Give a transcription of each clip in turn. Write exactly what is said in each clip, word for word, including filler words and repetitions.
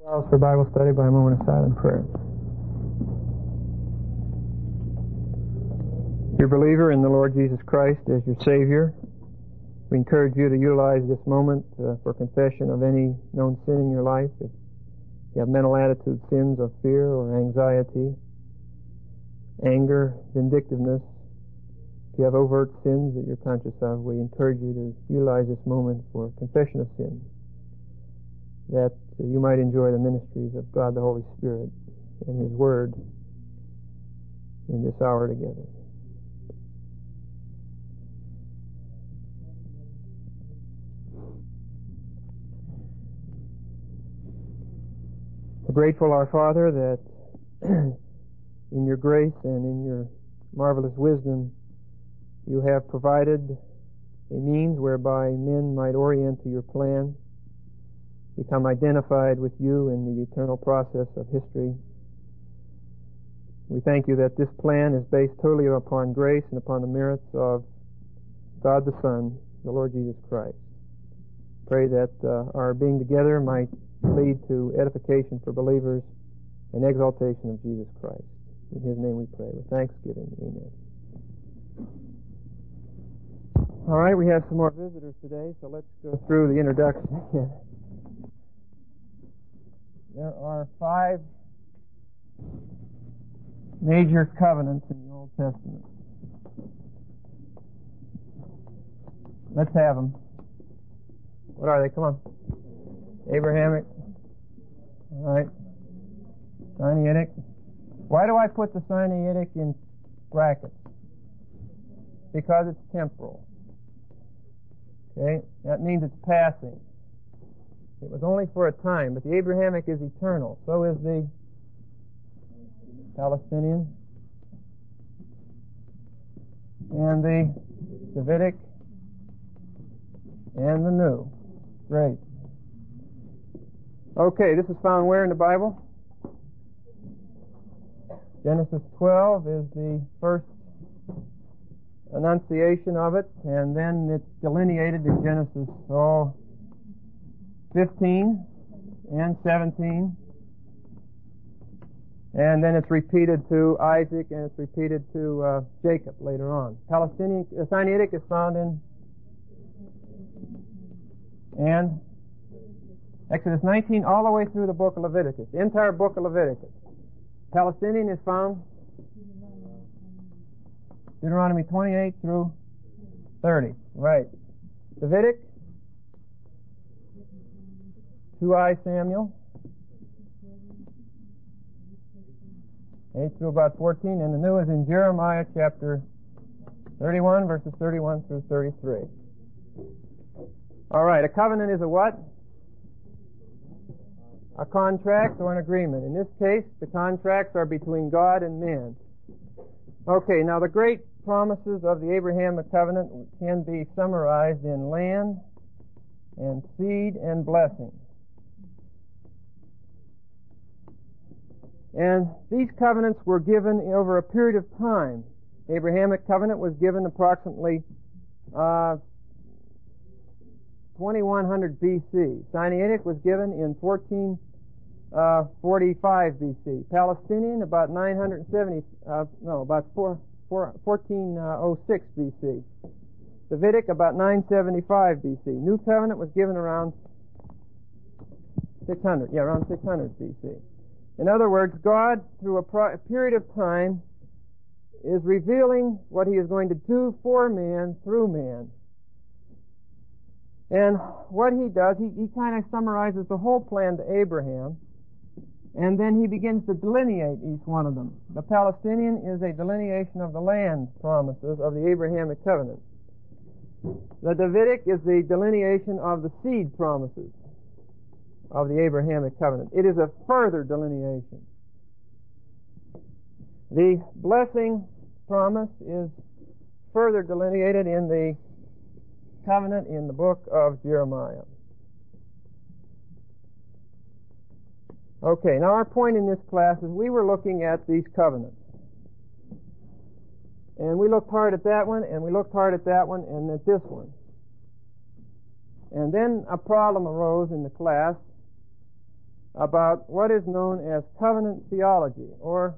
Pause for Bible study by a moment of silent prayer. Dear believer in the Lord Jesus Christ as your Savior, we encourage you to utilize this moment uh, for confession of any known sin in your life. If you have mental attitude sins of fear or anxiety, anger, vindictiveness, if you have overt sins that you're conscious of, we encourage you to utilize this moment for confession of sin, that uh, you might enjoy the ministries of God the Holy Spirit and His Word in this hour together. We're grateful, our Father, that in your grace and in your marvelous wisdom you have provided a means whereby men might orient to your plan, become identified with you in the eternal process of history. We thank you that this plan is based totally upon grace and upon the merits of God the Son, the Lord Jesus Christ. Pray that uh, our being together might lead to edification for believers and exaltation of Jesus Christ. In His name we pray with thanksgiving. Amen. All right, we have some more visitors today, so let's go through the introduction again. There are five major covenants in the Old Testament. Let's have them. What are they? Come on. Abrahamic. All right. Sinaitic. Why do I put the Sinaitic in brackets? Because it's temporal. Okay? That means it's passing. It was only for a time, but the Abrahamic is eternal. So is the Palestinian and the Davidic and the New. Great. Okay, this is found where in the Bible? Genesis twelve is the first enunciation of it, and then it's delineated in Genesis oh, fifteen and seventeen, and then it's repeated to Isaac, and it's repeated to uh, Jacob later on. Palestinian, uh, Sinaitic is found in and Exodus nineteen all the way through the book of Leviticus, the entire book of Leviticus. Palestinian is found Deuteronomy twenty-eight through thirty. Right. Davidic, two I Samuel, eight through about fourteen, and the New is in Jeremiah chapter thirty-one, verses thirty-one through thirty-three. All right, a covenant is a what? A contract or an agreement. In this case, the contracts are between God and man. Okay, now the great promises of the Abrahamic covenant can be summarized in land and seed and blessing. And these covenants were given over a period of time. The Abrahamic covenant was given approximately uh, twenty-one hundred B C. Sinaitic was given in fourteen forty-five B C. Palestinian about nine hundred seventy, uh, no, about four, four, fourteen oh six B C. Davidic about nine seventy-five B C. New Covenant was given around six hundred, yeah, around six hundred B C. In other words, God, through a, pro- a period of time, is revealing what He is going to do for man through man. And what He does, He, he kind of summarizes the whole plan to Abraham, and then He begins to delineate each one of them. The Palestinian is a delineation of the land promises of the Abrahamic covenant. The Davidic is the delineation of the seed promises of the Abrahamic covenant. It is a further delineation. The blessing promise is further delineated in the covenant in the book of Jeremiah. Okay, now our point in this class is we were looking at these covenants. And we looked hard at that one, and we looked hard at that one, and at this one. And then a problem arose in the class about what is known as covenant theology, or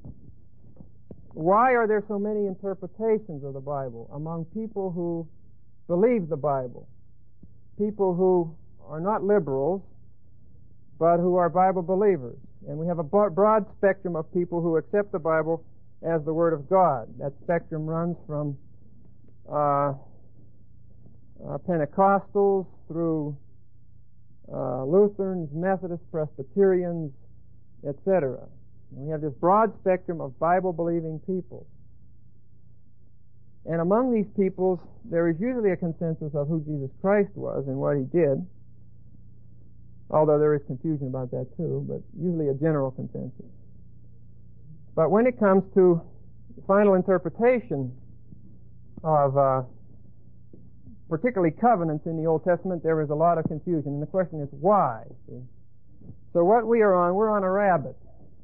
why are there so many interpretations of the Bible among people who believe the Bible, people who are not liberals, but who are Bible believers. And we have a broad spectrum of people who accept the Bible as the Word of God. That spectrum runs from uh, uh, Pentecostals through uh, Lutherans, Methodists, Presbyterians, et cetera. We have this broad spectrum of Bible-believing people. And among these peoples, there is usually a consensus of who Jesus Christ was and what He did, although there is confusion about that too, but usually a general consensus. But when it comes to final interpretation of uh, particularly covenants in the Old Testament, there is a lot of confusion, and the question is why? See? So what we are on, we're on a rabbit.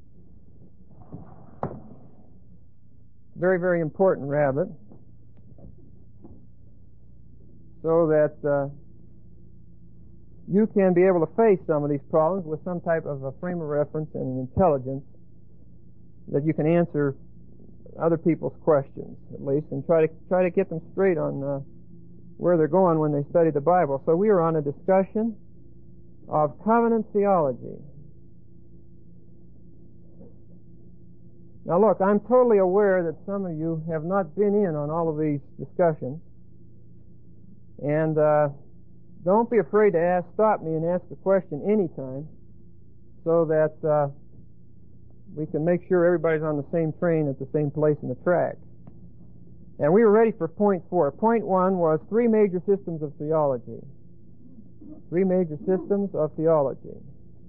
Very, very important rabbit. So that uh, you can be able to face some of these problems with some type of a frame of reference and an intelligence that you can answer other people's questions, at least, and try to try to get them straight on uh, where they're going when they study the Bible. So we are on a discussion of covenant theology. Now look, I'm totally aware that some of you have not been in on all of these discussions. And uh, don't be afraid to ask, stop me and ask a question anytime, so that uh, we can make sure everybody's on the same train at the same place in the track. And we were ready for point four. Point one was three major systems of theology. Three major systems of theology.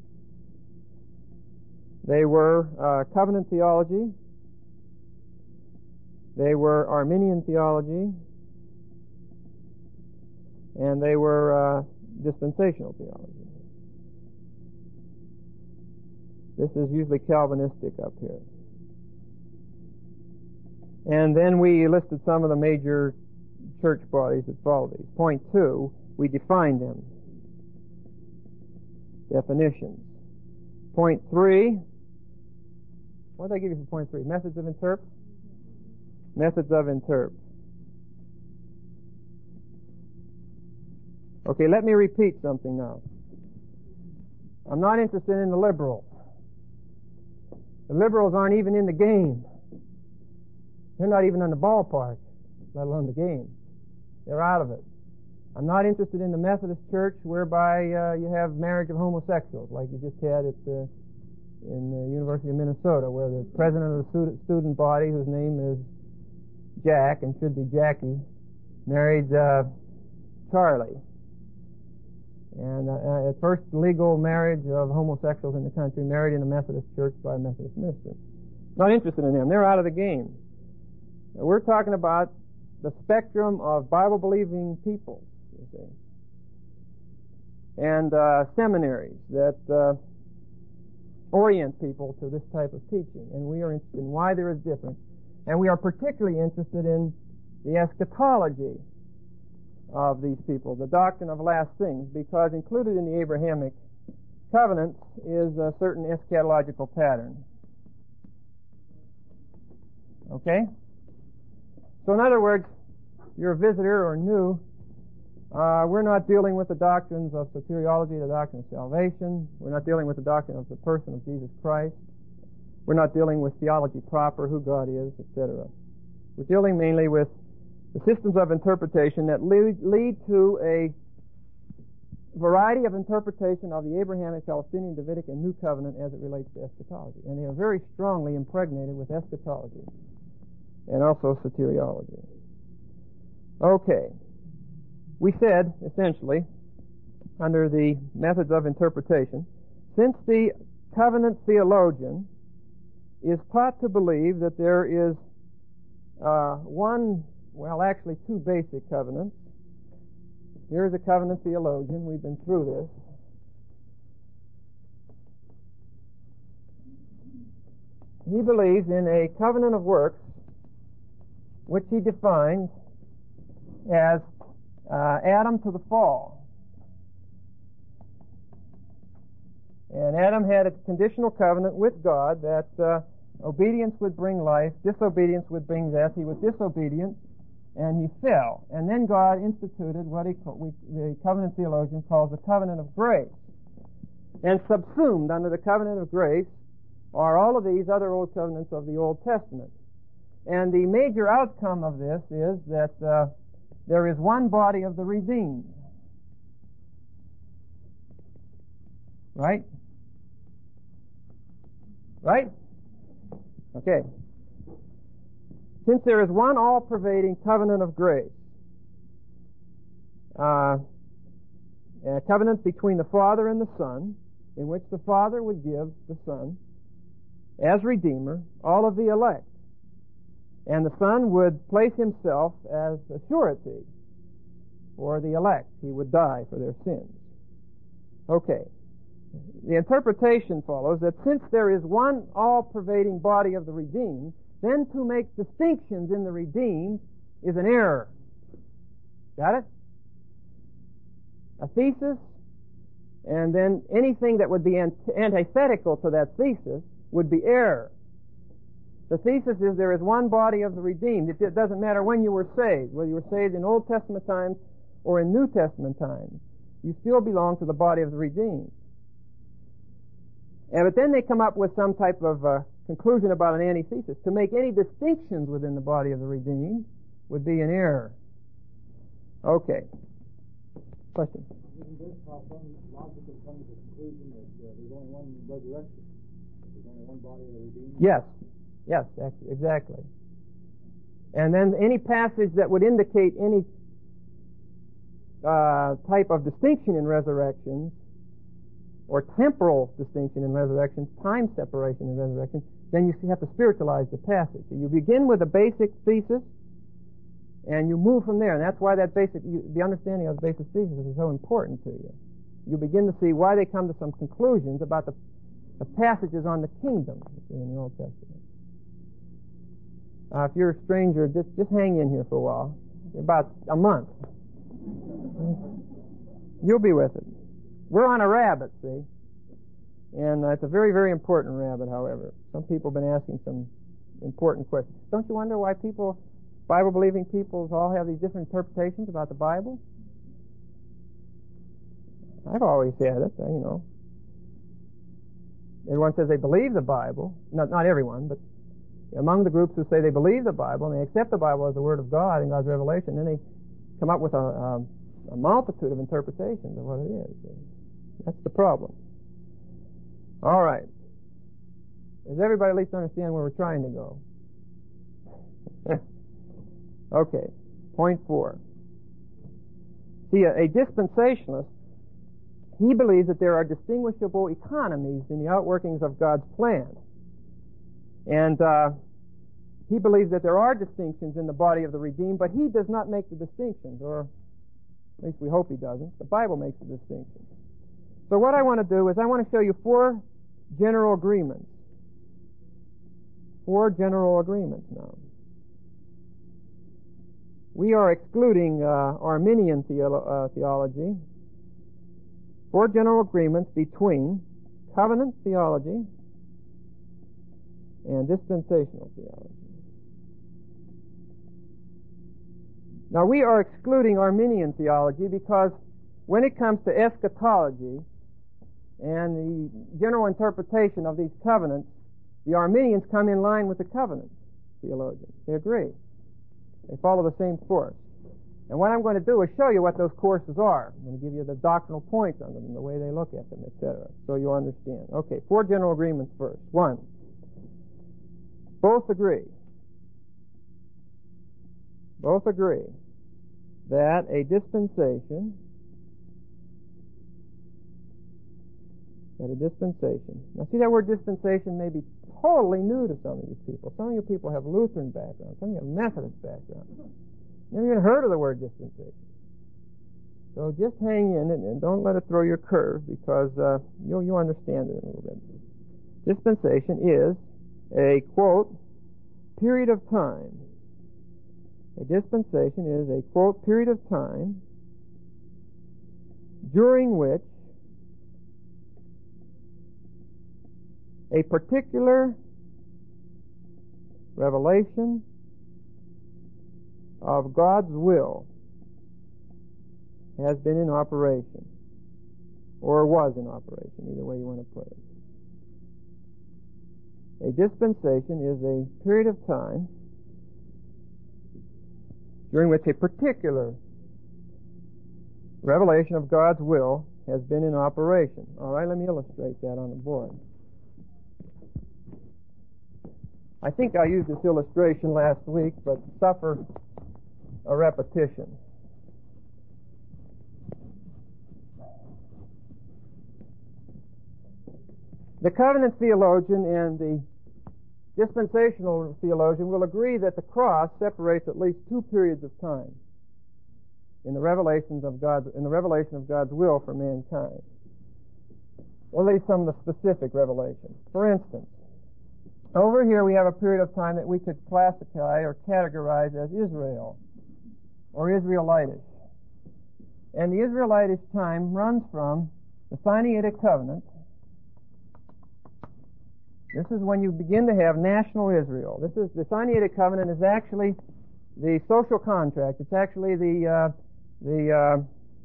They were uh, covenant theology, they were Arminian theology, and they were uh, dispensational theology. This is usually Calvinistic up here. And then we listed some of the major church bodies that follow these. Point two, we defined them. Definitions. Point three, what did I give you for point three? Methods of interp? Methods of interp. Okay, let me repeat something now. I'm not interested in the liberals. The liberals aren't even in the game. They're not even in the ballpark, let alone the game. They're out of it. I'm not interested in the Methodist Church, whereby uh, you have marriage of homosexuals, like you just had at the in the University of Minnesota, where the president of the student, student body, whose name is Jack and should be Jackie, married uh, Charlie. And uh, at first legal marriage of homosexuals in the country, married in a Methodist church by a Methodist minister. Not interested in them. They're out of the game. Now, we're talking about the spectrum of Bible-believing people, you see, and uh, seminaries that uh, orient people to this type of teaching. And we are interested in why there is difference. And we are particularly interested in the eschatology of these people, the doctrine of last things, because included in the Abrahamic covenants is a certain eschatological pattern. Okay? So in other words, you're a visitor or new, uh, we're not dealing with the doctrines of soteriology, the doctrine of salvation. We're not dealing with the doctrine of the person of Jesus Christ. We're not dealing with theology proper, who God is, et cetera. We're dealing mainly with the systems of interpretation that lead, lead to a variety of interpretation of the Abrahamic, Palestinian, Davidic, and New Covenant as it relates to eschatology. And they are very strongly impregnated with eschatology and also soteriology. Okay. We said, essentially, under the methods of interpretation, since the covenant theologian is taught to believe that there is uh, one, well, actually two basic covenants. Here's a covenant theologian. We've been through this. He believes in a covenant of works, which he defines as uh, Adam to the fall. And Adam had a conditional covenant with God that uh, obedience would bring life, disobedience would bring death. He was disobedient, and he fell. And then God instituted what he, we, the covenant theologian calls the covenant of grace. And subsumed under the covenant of grace are all of these other old covenants of the Old Testament. And the major outcome of this is that uh, there is one body of the redeemed. Right? Right? Okay. Since there is one all-pervading covenant of grace, uh, a covenant between the Father and the Son, in which the Father would give the Son, as Redeemer, all of the elect. And the Son would place himself as a surety for the elect. He would die for their sins. Okay. The interpretation follows that since there is one all-pervading body of the redeemed, then to make distinctions in the redeemed is an error. Got it? A thesis, and then anything that would be antithetical to that thesis would be error. The thesis is there is one body of the redeemed. It doesn't matter when you were saved, whether you were saved in Old Testament times or in New Testament times. You still belong to the body of the redeemed. And, but then they come up with some type of uh, conclusion about an antithesis. To make any distinctions within the body of the redeemed would be an error. Okay. Question? Isn't this how some logically come to the conclusion that uh, there's only one resurrection? There's only one body of the redeemed? Yes. Yes, exactly. And then any passage that would indicate any uh, type of distinction in resurrections, or temporal distinction in resurrections, time separation in resurrections, then you have to spiritualize the passage. So you begin with a basic thesis, and you move from there. And that's why that basic, you, the understanding of the basic thesis is so important to you. You begin to see why they come to some conclusions about the, the passages on the kingdom in the Old Testament. Uh, if you're a stranger, just just hang in here for a while, about a month. You'll be with it. We're on a rabbit, see? And uh, it's a very, very important rabbit, however. Some people have been asking some important questions. Don't you wonder why people, Bible-believing people, all have these different interpretations about the Bible? I've always had it, you know. Everyone says they believe the Bible. Not, not everyone, but among the groups who say they believe the Bible and they accept the Bible as the Word of God and God's revelation, then they come up with a, a, a multitude of interpretations of what it is. That's the problem. All right. Does everybody at least understand where we're trying to go? Okay. Point four. See, a, a dispensationalist, he believes that there are distinguishable economies in the outworkings of God's plan. And uh, he believes that there are distinctions in the body of the redeemed, but he does not make the distinctions, or at least we hope he doesn't. The Bible makes the distinctions. So what I want to do is I want to show you four general agreements. Four general agreements now. We are excluding uh, Arminian theolo- uh, theology. Four general agreements between covenant theology and dispensational theology. Now we are excluding Arminian theology because when it comes to eschatology and the general interpretation of these covenants, the Arminians come in line with the covenant theologians. They agree. They follow the same course. And what I'm going to do is show you what those courses are. I'm going to give you the doctrinal points on them and the way they look at them, et cetera, so you'll understand. Okay, four general agreements first. One, both agree. Both agree that a dispensation that a dispensation. Now see, that word dispensation may be totally new to some of you people. Some of you people have Lutheran background. Some of you have Methodist background. Never even heard of the word dispensation. So just hang in and, and don't let it throw your curve, because uh, you'll, you'll understand it in a little bit. Dispensation is a, quote, period of time. A dispensation is a, quote, period of time during which a particular revelation of God's will has been in operation, or was in operation, either way you want to put it. A dispensation is a period of time during which a particular revelation of God's will has been in operation. All right, let me illustrate that on the board. I think I used this illustration last week, but suffer a repetition. The covenant theologian and the dispensational theologian will agree that the cross separates at least two periods of time in the revelations of God, in the revelation of God's will for mankind. Or at least some of the specific revelations. For instance, over here we have a period of time that we could classify or categorize as Israel, or Israelitish. And the Israelitish time runs from the Sinaitic covenant. This is when you begin to have national Israel. This is the Sinaitic covenant is actually the social contract. It's actually the uh, the uh,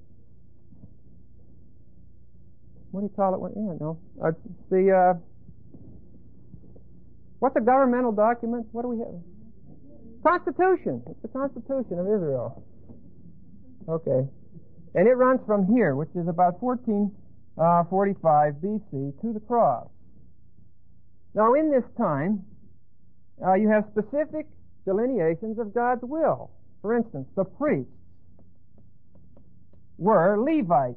what do you call it? What, yeah, no, uh, it's the uh, what's a governmental document? What do we have? Constitution. It's the Constitution of Israel. Okay, and it runs from here, which is about fourteen forty-five B C, to the cross. Now, in this time, uh, you have specific delineations of God's will. For instance, the priests were Levites.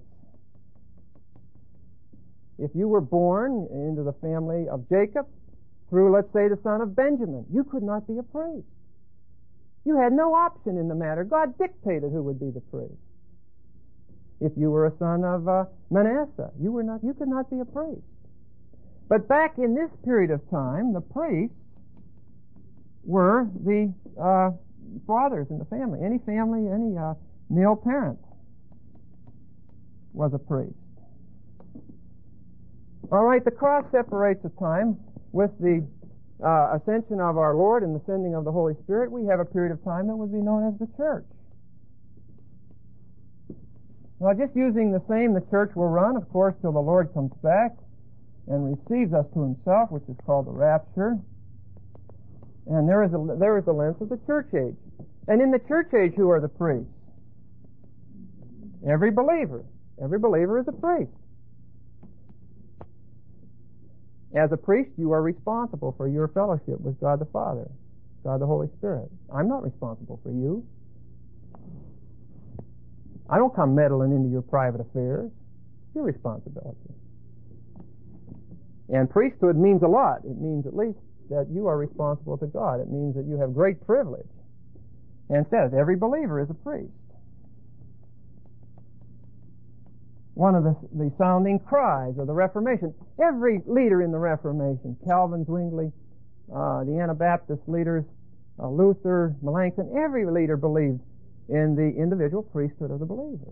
If you were born into the family of Jacob through, let's say, the son of Benjamin, you could not be a priest. You had no option in the matter. God dictated who would be the priest. If you were a son of uh, Manasseh, you were not. You could not be a priest. But back in this period of time, the priests were the uh, fathers in the family. Any family, any uh, male parent was a priest. All right, the cross separates the time. With the uh, ascension of our Lord and the sending of the Holy Spirit, we have a period of time that would be known as the church. Now, just using the same, the church will run, of course, till the Lord comes back and receives us to himself, which is called the rapture. And there is a, there is the length of the church age. And in the church age, who are the priests? Every believer. Every believer is a priest. As a priest, you are responsible for your fellowship with God the Father, God the Holy Spirit. I'm not responsible for you. I don't come meddling into your private affairs. It's your responsibility. And priesthood means a lot. It means at least that you are responsible to God. It means that you have great privilege. And it says every believer is a priest. One of the, the sounding cries of the Reformation. Every leader in the Reformation, Calvin, Zwingli, uh, the Anabaptist leaders, uh, Luther, Melanchthon, every leader believed in the individual priesthood of the believer.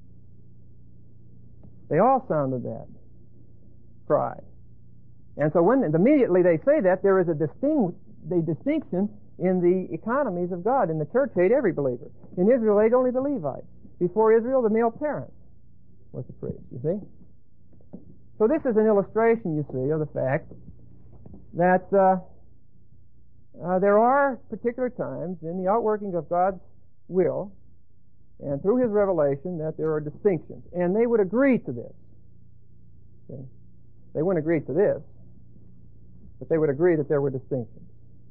They all sounded that cry. And so when immediately they say that, there is a distinct, the distinction in the economies of God. In the church ate every believer. In Israel ate only the Levites. Before Israel, the male parent was the priest, you see. So this is an illustration, you see, of the fact that uh, uh, there are particular times in the outworking of God's will and through his revelation that there are distinctions. And they would agree to this. See? They wouldn't agree to this, but they would agree that there were distinctions.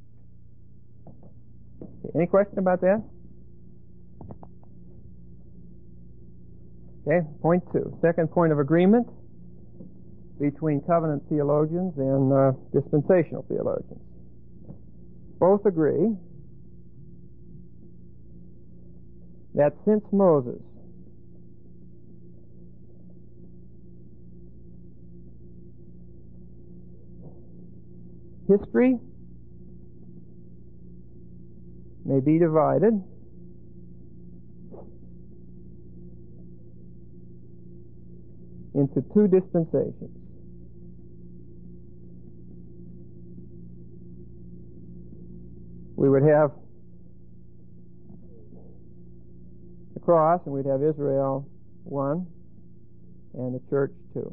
Okay, any question about that? Okay, point two. Second point of agreement between covenant theologians and uh, dispensational theologians. Both agree that since Moses history may be divided into two dispensations. we would have the cross, and we'd have Israel one and the church two.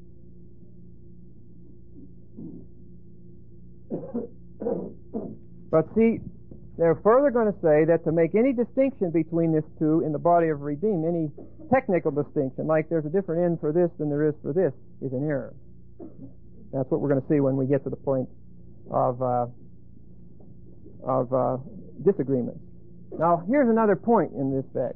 But see, they're further going to say that to make any distinction between these two in the body of redeemed, any technical distinction, like there's a different end for this than there is for this, is an error. That's what we're going to see when we get to the point of uh, of uh, disagreement. Now, here's another point in this fact.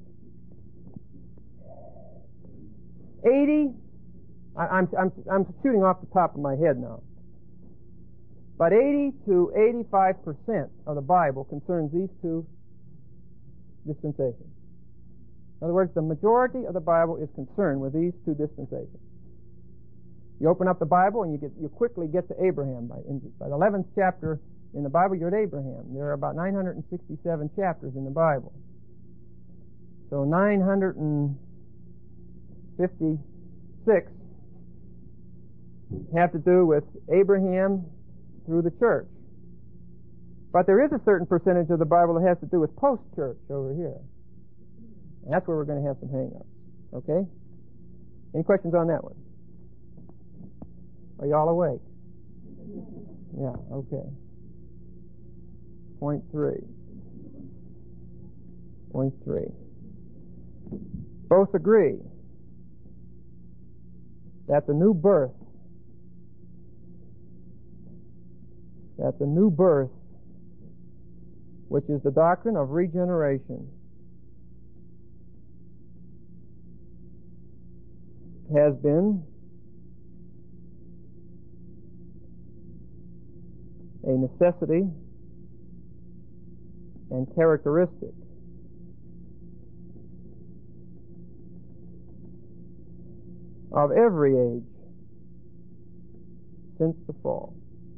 eighty, I, I'm, I'm, I'm shooting off the top of my head now, but eighty to eighty-five percent of the Bible concerns these two dispensations. In other words, the majority of the Bible is concerned with these two dispensations. You open up the Bible and you get you quickly get to Abraham. By, in, by the eleventh chapter in the Bible, you're at Abraham. There are about nine hundred sixty-seven chapters in the Bible. So nine hundred fifty-six have to do with Abraham through the church. But there is a certain percentage of the Bible that has to do with post-church over here. And that's where we're going to have some hang-ups. Okay? Any questions on that one? Are you all awake? Yeah, okay. Point three. Point three. Both agree that the new birth, that the new birth, which is the doctrine of regeneration, has been a necessity and characteristic of every age since the fall.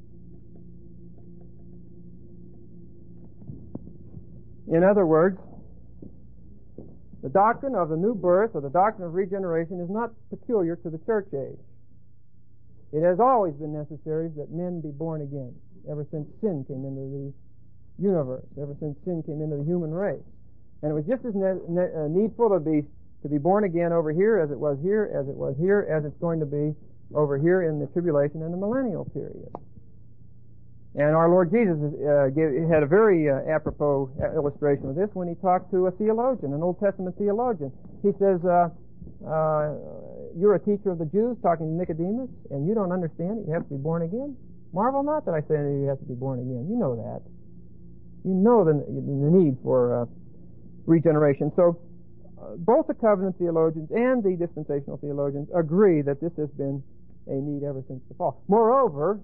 In other words, the doctrine of the new birth or the doctrine of regeneration is not peculiar to the church age. It has always been necessary that men be born again, ever since sin came into the universe, ever since sin came into the human race. And it was just as ne- ne- uh, needful to be to be born again over here as it was here, as it was here, as it's going to be over here in the tribulation and the millennial period. And our Lord Jesus uh, gave, had a very uh, apropos illustration of this when he talked to a theologian, an Old Testament theologian. He says, uh, uh, you're a teacher of the Jews, talking to Nicodemus, and you don't understand that you have to be born again? Marvel not that I say you have to be born again. You know that. You know the, the need for uh, regeneration. So uh, both the covenant theologians and the dispensational theologians agree that this has been a need ever since the fall. Moreover,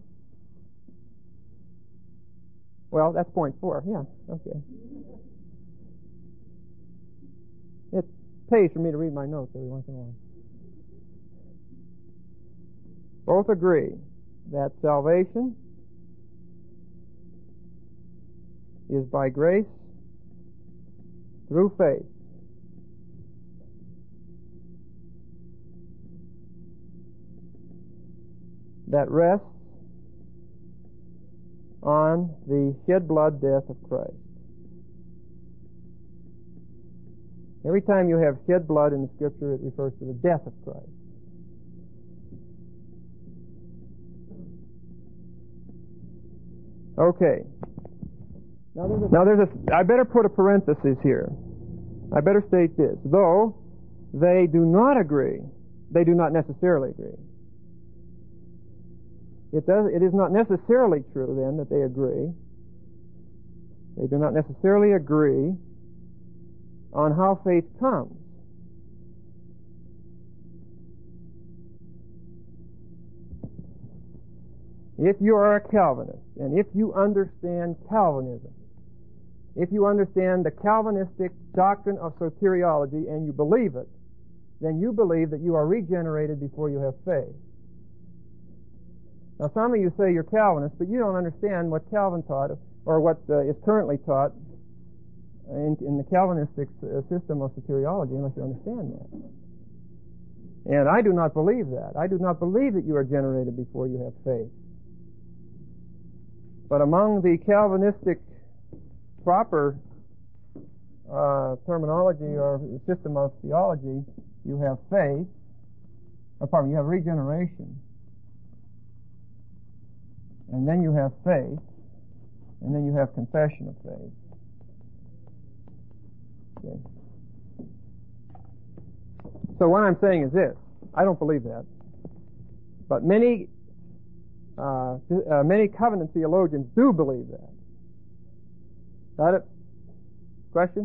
well, that's point four. Yeah, okay. It pays for me to read my notes every once in a while. Both agree that salvation is by grace through faith. That rests on the shed blood death of Christ. Every time you have shed blood in the Scripture, it refers to the death of Christ. Okay. Now there's, a, now there's a, I better put a parenthesis here. I better state this. Though they do not agree, they do not necessarily agree. It does, it is not necessarily true then that they agree. They do not necessarily agree on how faith comes. If you are a Calvinist, and if you understand Calvinism, if you understand the Calvinistic doctrine of soteriology and you believe it, then you believe that you are regenerated before you have faith. Now, some of you say you're Calvinist, but you don't understand what Calvin taught, or what uh, is currently taught in, in the Calvinistic uh, system of soteriology, unless you understand that. And I do not believe that. I do not believe that you are generated before you have faith. But among the Calvinistic proper uh, terminology or system of theology, you have faith, or pardon me, you have regeneration, and then you have faith, and then you have confession of faith. Okay. So what I'm saying is this: I don't believe that, but many uh, uh, many covenant theologians do believe that. Got it? Question?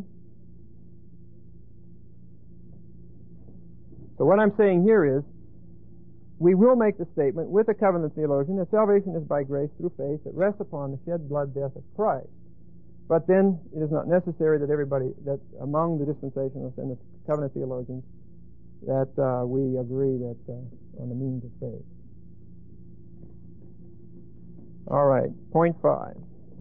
So what I'm saying here is, we will make the statement with a covenant theologian that salvation is by grace through faith that rests upon the shed blood death of Christ. But then it is not necessary that everybody, that among the dispensationalists and the covenant theologians, that uh, we agree that uh, on the means of faith. All right, point five.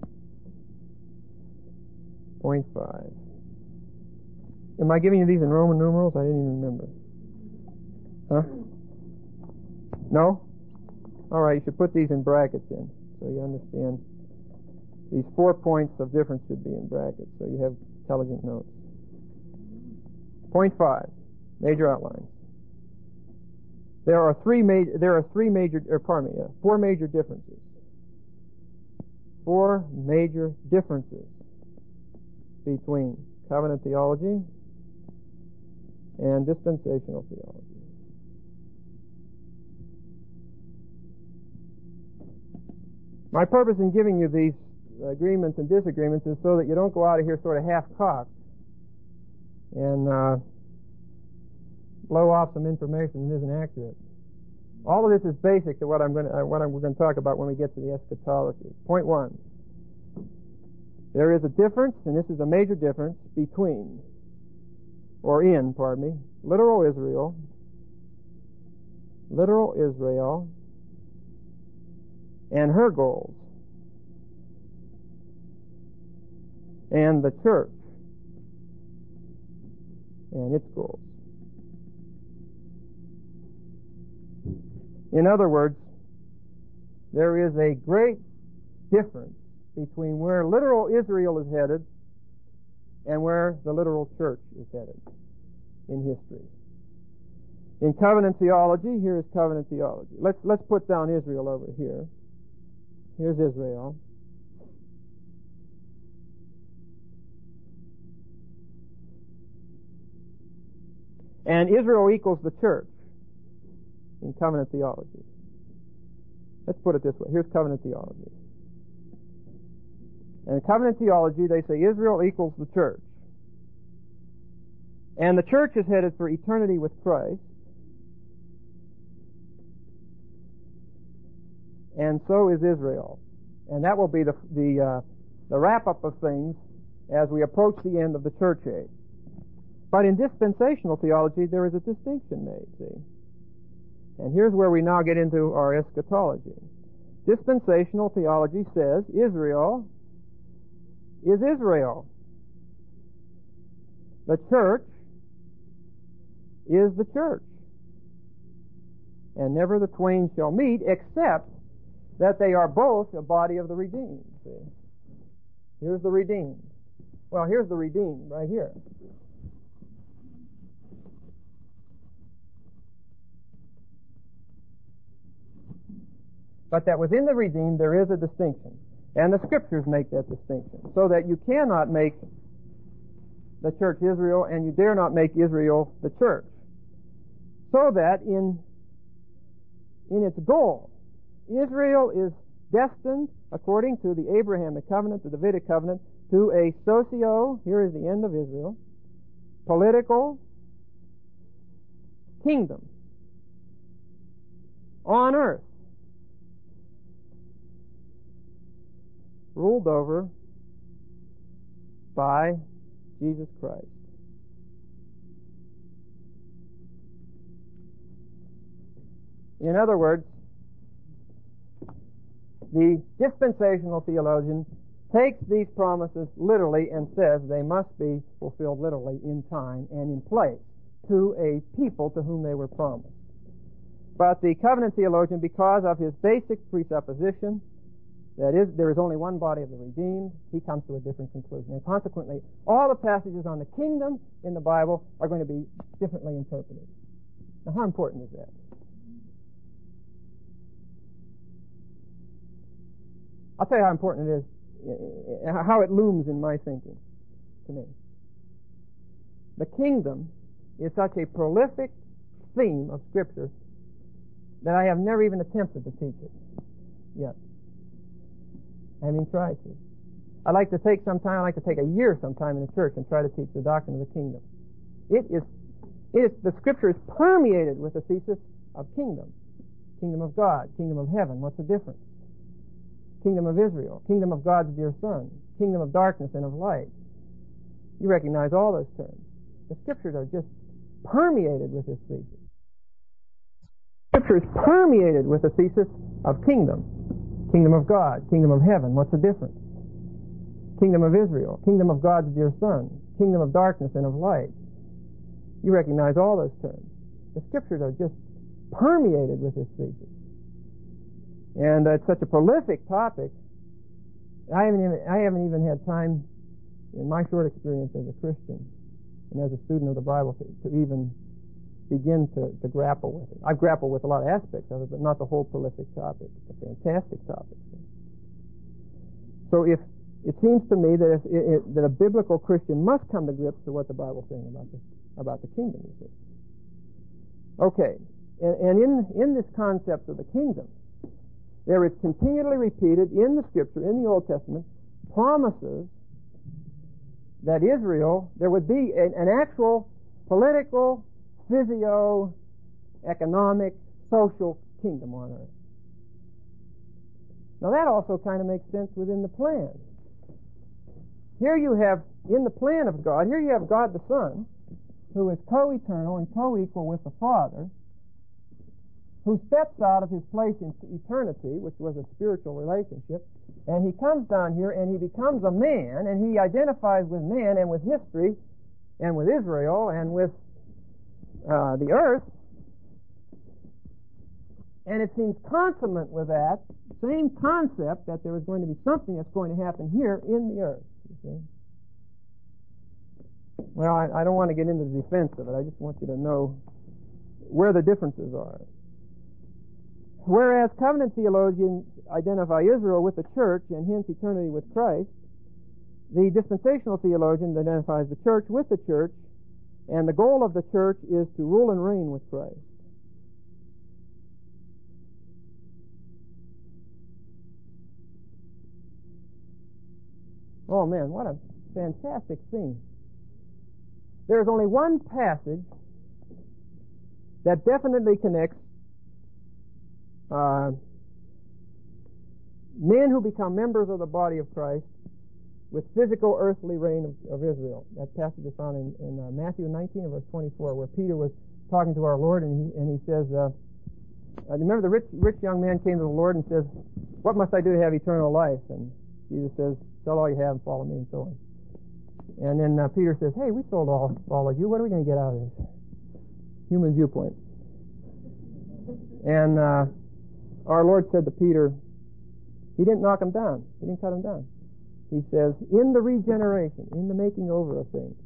Point five. Am I giving you these in Roman numerals? I didn't even remember. Huh? No? All right, you should put these in brackets in, so you understand. These four points of difference should be in brackets, so you have intelligent notes. Point five, major outlines. There are three major. There are three major. Or pardon me, uh, four major differences. Four major differences between covenant theology and dispensational theology. My purpose in giving you these agreements and disagreements is so that you don't go out of here sort of half-cocked and uh, blow off some information that isn't accurate. All of this is basic to what I'm going to uh, what I'm, we're going to talk about when we get to the eschatology. Point one: there is a difference, and this is a major difference between, or in, pardon me, literal Israel, literal Israel, and her goals, and the church and its goals. In other words, there is a great difference between where literal Israel is headed and where the literal church is headed in history. In covenant theology, here is covenant theology. Let's let's put down Israel over here. Here's Israel. And Israel equals the church in covenant theology. Let's put it this way. Here's covenant theology. And in covenant theology, they say Israel equals the church. And the church is headed for eternity with Christ. And so is Israel. And that will be the the, uh, the wrap-up of things as we approach the end of the church age. But in dispensational theology, there is a distinction made, see? And here's where we now get into our eschatology. Dispensational theology says Israel is Israel. The church is the church. And never the twain shall meet, except that they are both a body of the redeemed. See? Here's the redeemed. Well, here's the redeemed right here. But that within the redeemed there is a distinction. And the Scriptures make that distinction. So that you cannot make the church Israel and you dare not make Israel the church. So that in, in its goal, Israel is destined, according to the Abrahamic covenant, the Davidic covenant, to a socio, here is the end of Israel, political kingdom on earth, ruled over by Jesus Christ. In other words, the dispensational theologian takes these promises literally and says they must be fulfilled literally in time and in place to a people to whom they were promised. But the covenant theologian, because of his basic presupposition that is, there is only one body of the redeemed, he comes to a different conclusion. And consequently, all the passages on the kingdom in the Bible are going to be differently interpreted. Now, how important is that? I'll tell you how important it is, how it looms in my thinking to me. The kingdom is such a prolific theme of Scripture that I have never even attempted to teach it yet. I haven't even tried to. I'd like to take some time, I'd like to take a year sometime in the church and try to teach the doctrine of the kingdom. It is, it is, the Scripture is permeated with the thesis of kingdom. Kingdom of God, kingdom of heaven, what's the difference? Kingdom of Israel, kingdom of God's dear Son, kingdom of darkness and of light. You recognize all those terms. The Scriptures are just permeated with this thesis. Scripture is permeated with the thesis of kingdom. Kingdom of God, kingdom of heaven, what's the difference? Kingdom of Israel, kingdom of God's dear Son, kingdom of darkness and of light. You recognize all those terms. The Scriptures are just permeated with this thesis. And uh, it's such a prolific topic, I haven't even, I haven't even had time in my short experience as a Christian and as a student of the Bible to, to even begin to, to grapple with it. I've grappled with a lot of aspects of it, but not the whole prolific topic. It's a fantastic topic. So if it seems to me that if, it, that a biblical Christian must come to grips with what the Bible's saying about the, about the kingdom, you see. Okay, and, and in, in this concept of the kingdom, there is continually repeated in the Scripture, in the Old Testament, promises that Israel, there would be an, an actual political, physio-economic, social kingdom on earth. Now that also kind of makes sense within the plan. Here you have, in the plan of God, here you have God the Son, who is co-eternal and co-equal with the Father, who steps out of his place in eternity, which was a spiritual relationship, and he comes down here and he becomes a man, and he identifies with man and with history and with Israel and with uh, the earth, and it seems consummate with that same concept that there is going to be something that's going to happen here in the earth. You see? Well, I, I don't want to get into the defense of it. I just want you to know where the differences are. Whereas covenant theologians identify Israel with the church and hence eternity with Christ, the dispensational theologian identifies the church with the church, and the goal of the church is to rule and reign with Christ. Oh man, what a fantastic theme. There is only one passage that definitely connects Uh, men who become members of the body of Christ with physical earthly reign of, of Israel. That passage is found in, in uh, Matthew nineteen, verse twenty-four, where Peter was talking to our Lord, and he, and he says, uh, uh, remember the rich, rich young man came to the Lord and says, what must I do to have eternal life? And Jesus says, sell all you have and follow me, and so on. And then uh, Peter says, hey, we sold all, all of you. What are we going to get out of this? Human viewpoint. And uh, our Lord said to Peter, he didn't knock him down. He didn't cut him down. He says, in the regeneration, in the making over of things,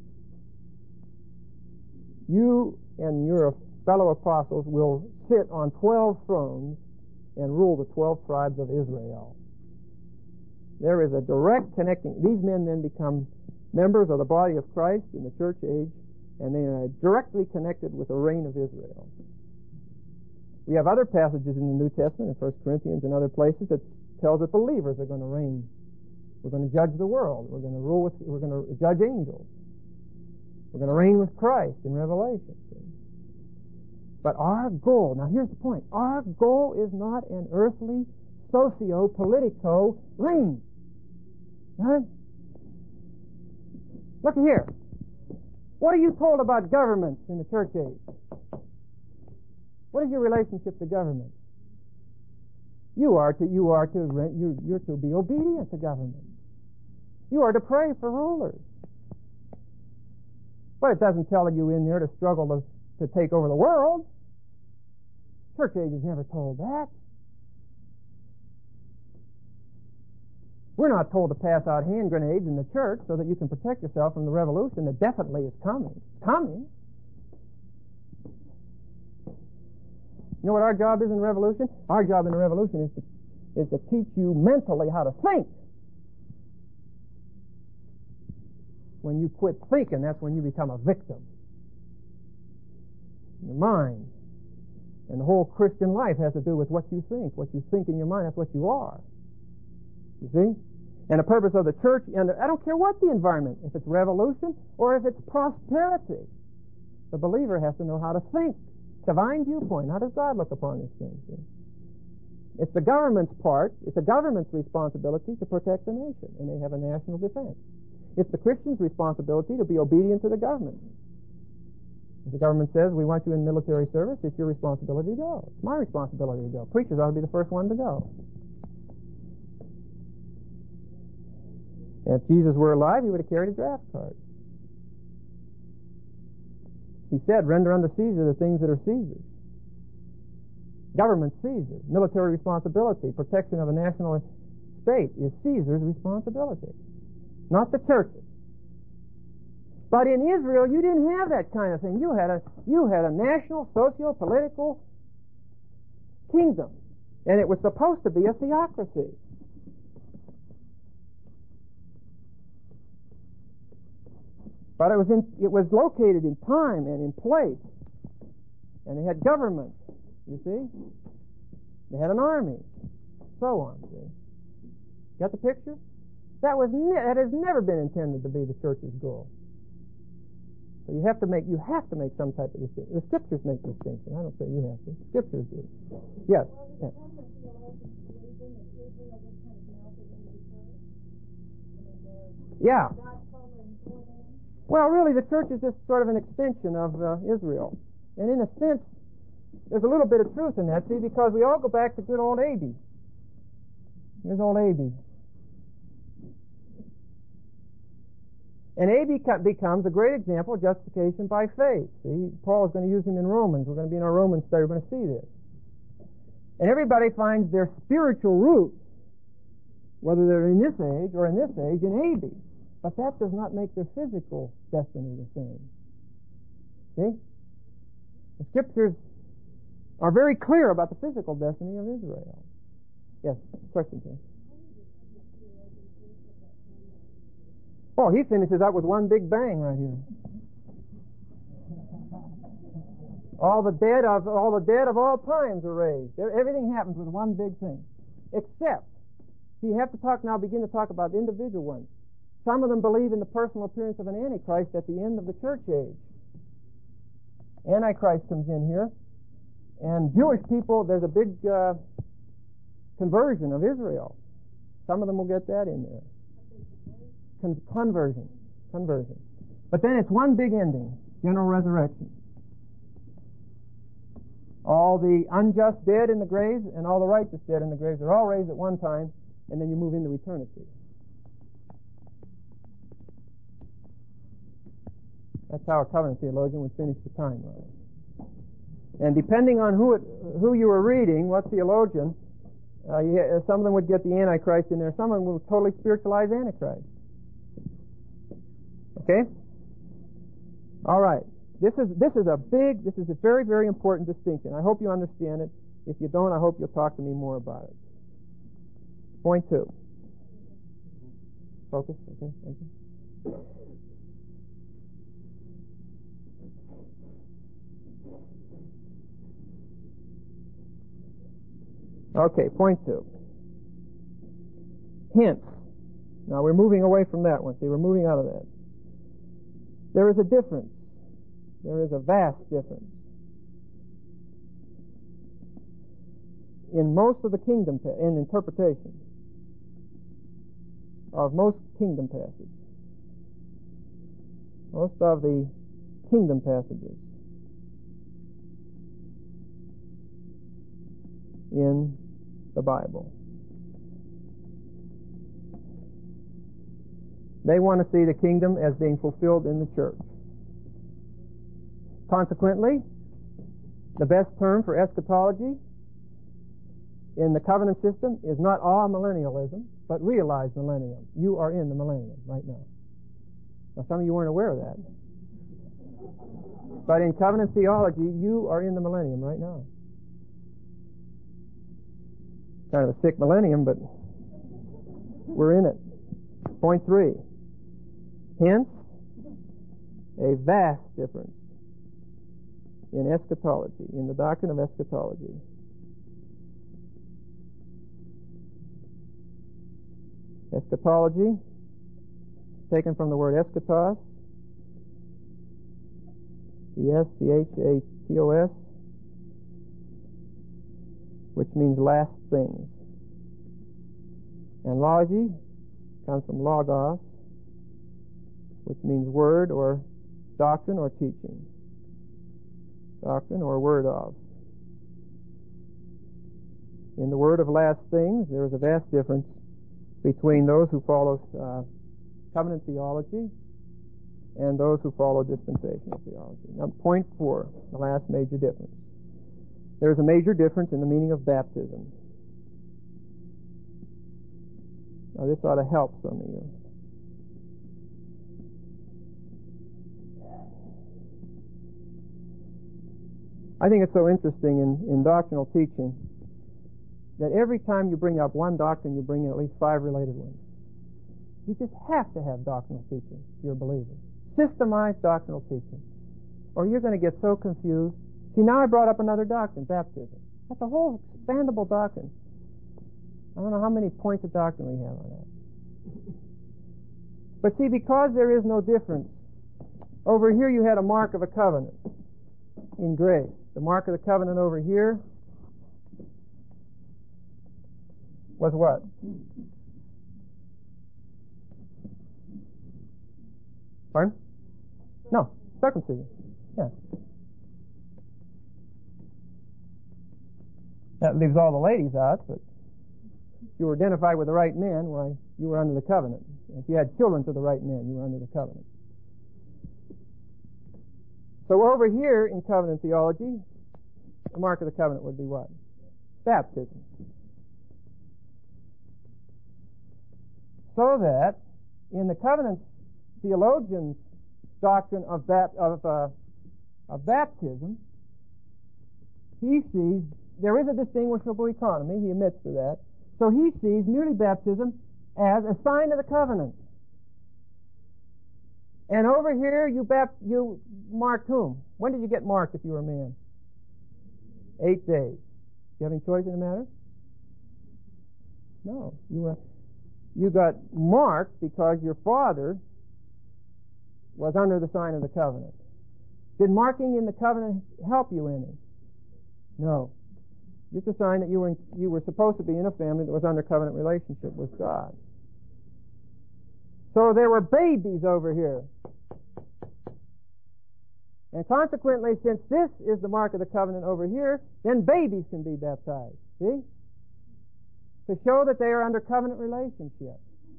you and your fellow apostles will sit on twelve thrones and rule the twelve tribes of Israel. There is a direct connecting. These men then become members of the body of Christ in the church age, and they are directly connected with the reign of Israel. We have other passages in the New Testament, in First Corinthians and other places, that tells that believers are going to reign. We're going to judge the world. We're going to rule with, we're going to judge angels. We're going to reign with Christ in Revelation. But our goal, now here's the point, our goal is not an earthly, socio-politico reign. Right? Look here. What are you told about governments in the church age? What is your relationship to government? You are to you are to you're, you're to be obedient to government. You are to pray for rulers. But it doesn't tell you in there to struggle to, to take over the world. Church age is never told that. We're not told to pass out hand grenades in the church so that you can protect yourself from the revolution that definitely is coming. It's coming. You know what our job is in revolution? Our job in the revolution is to, is to teach you mentally how to think. When you quit thinking, that's when you become a victim. Your mind. And the whole Christian life has to do with what you think. What you think in your mind, that's what you are. You see? And the purpose of the church, and I don't care what the environment, if it's revolution or if it's prosperity, the believer has to know how to think. Divine viewpoint. How does God look upon this thing? See? It's the government's part, it's the government's responsibility to protect the nation, and they have a national defense. It's the Christian's responsibility to be obedient to the government. If the government says, we want you in military service, it's your responsibility to go. It's my responsibility to go. Preachers ought to be the first one to go. If Jesus were alive, he would have carried a draft card. He said, render unto Caesar the things that are Caesar's. Government Caesar. Military responsibility, protection of a national state is Caesar's responsibility, not the church's. But in Israel, you didn't have that kind of thing. You had a, you had a national, socio-political kingdom, and it was supposed to be a theocracy. But it was in, it was located in time and in place. And they had government, you see. They had an army, so on, see. Got the picture? That was ne- that has never been intended to be the church's goal. So you have to make you have to make some type of distinction. The scriptures make distinction. I don't say you have to. Scriptures do. Yes. Well, yes. Yeah. Well, really, the church is just sort of an extension of uh, Israel. And in a sense, there's a little bit of truth in that, see, because we all go back to good old Abby. Here's old Abby. And Abby becomes a great example of justification by faith. See, Paul is going to use him in Romans. We're going to be in our Romans study. We're going to see this. And everybody finds their spiritual roots, whether they're in this age or in this age, in Abby. But that does not make their physical destiny the same. See? The scriptures are very clear about the physical destiny of Israel. Yes, question, Tim. Oh, he finishes up with one big bang right here. All the dead of all the dead of all times are raised. Everything happens with one big thing. Except, so you have to talk now, begin to talk about individual ones. Some of them believe in the personal appearance of an Antichrist at the end of the church age. Antichrist comes in here, and Jewish people, there's a big uh, conversion of Israel. Some of them will get that in there. Con- conversion. Conversion. But then it's one big ending, general resurrection. All the unjust dead in the graves and all the righteous dead in the graves are all raised at one time, and then you move into eternity. That's how a covenant theologian would finish the timeline. And depending on who it, who you were reading, what theologian, uh, you, uh, some of them would get the Antichrist in there. Some of them will totally spiritualize Antichrist. Okay? All right. This is this is a big, this is a very, very important distinction. I hope you understand it. If you don't, I hope you'll talk to me more about it. Point two. Focus. Okay. Thank you. Okay, point two. Hence. Now we're moving away from that one. See, we're moving out of that. There is a difference. There is a vast difference in most of the kingdom, pa- in interpretation of most kingdom passages. Most of the kingdom passages in the Bible. They want to see the kingdom as being fulfilled in the church. Consequently, the best term for eschatology in the covenant system is not amillennialism, but realized millennium. You are in the millennium right now. Now, some of you weren't aware of that. But in covenant theology, you are in the millennium right now. Kind of a sick millennium, but we're in it. Point three. Hence, a vast difference in eschatology, in the doctrine of eschatology. Eschatology, taken from the word eschatos, E S C H A T O S, which means last things. And logi comes from logos, which means word or doctrine or teaching. Doctrine or word of. In the word of last things, there is a vast difference between those who follow uh, covenant theology and those who follow dispensational theology. Now, point four, the last major difference. There is a major difference in the meaning of baptism. Now, this ought to help some of you. I think it's so interesting in, in doctrinal teaching that every time you bring up one doctrine, you bring in at least five related ones. You just have to have doctrinal teaching if you're a believer. Systemized doctrinal teaching. Or you're going to get so confused. See, now I brought up another doctrine, baptism. That's a whole expandable doctrine. I don't know how many points of doctrine we have on that. But see, because there is no difference, over here you had a mark of a covenant in grace. The mark of the covenant over here was what? Pardon? No, circumcision. Yeah. That leaves all the ladies out, but if you were identified with the right men, why, you were under the covenant. If you had children to the right men, you were under the covenant. So over here in covenant theology, the mark of the covenant would be what? Baptism. So that in the covenant theologian's doctrine of, bap- of, uh, of baptism, he sees there is a distinguishable economy. He admits to that. So he sees merely baptism as a sign of the covenant. And over here, you bap- you marked whom? When did you get marked if you were a man? Eight days. Do you have any choice in the matter? No. You were, you got marked because your father was under the sign of the covenant. Did marking in the covenant help you any? No. Just a sign that you were in, you were supposed to be in a family that was under covenant relationship with God. So there were babies over here. And consequently, since this is the mark of the covenant over here, then babies can be baptized. See? To show that they are under covenant relationship.